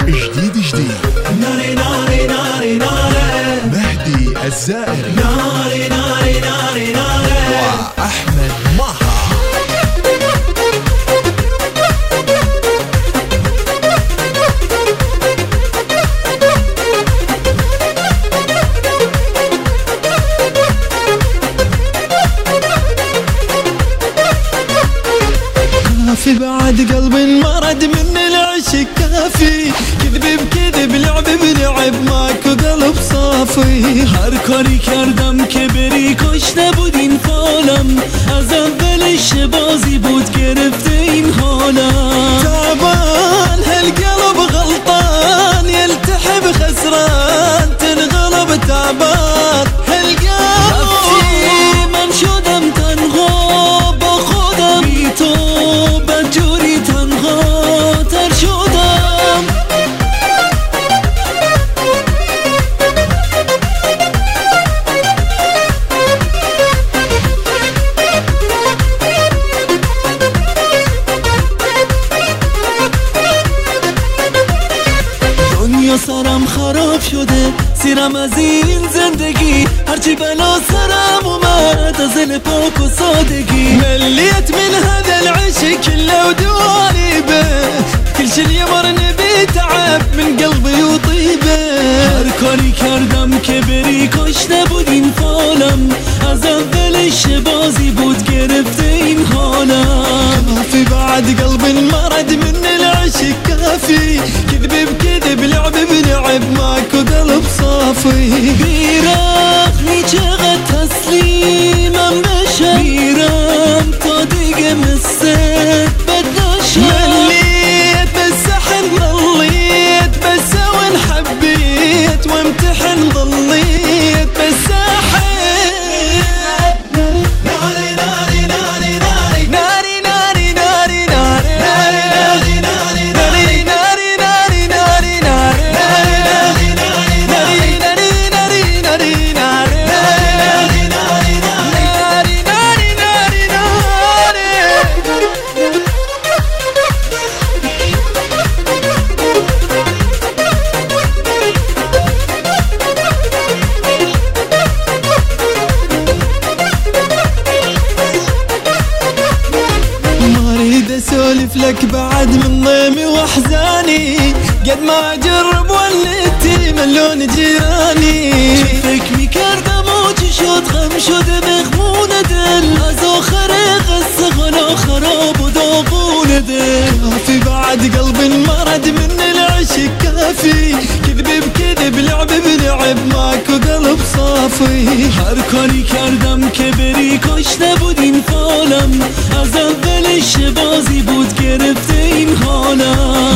جديد ناري ناري ناري ناري مهدي الزائري ناري ناري ناري ناري وأحمد ماها. في بعد قلب مرض من العشق كافي، كذب بكذب لعب بلعب ماكو قلب صافي. هرکاری کردم که بری کش نبودین فالم، از اولش بازی بود گرفته این حالم. تعبان هالقلب غلطان يلتحب خسران تنغلب تعبان هالقلب. من شدم تنها با خودم بی تو بدجوری تنها تر شدم. دنیا سرم خراب شده، سیرم از این زندگی، هرچی بلا سرم اومد از دل پاک و سادگی. مليت من هذا العشق كله ودواني به، كل شي يمرني بتعب من قلبي وطيبه. هرکاری کردم که بری کاش نبودین فالم، از اولش بازی بود گرفته این حالم. في بعد قلب مرض من العشق كافي، كذب بكذب لعب بلعب ماكو قلب صافي. بیرخنی چقدر تسلیمم بشه، میرم تا دیگه مثل بد نشه. مليت بس احن ضليت بس وين حبيت وامتحن ضليت بس احن. ناري ناري ناري ناري ناري ناري ناري ناري ناري ناري ناري ناري ناري ناري ناري ناري ناري ناري اسولف لك بعد من ضيمي واحزاني، قد ما اجرب وليتي من لون جيراني. شفك مكردم وجشود خمشود مغمون دل، از آخر قصه غلا خراب و داغون دل. في بعد قلب مرض من العشق كافي، كذب بكذب لعب بلعب ماكو قلب صافي. هرکاری کردم که بری کاش نبودین فالم، از اولش بازی بود گرفته این حالم.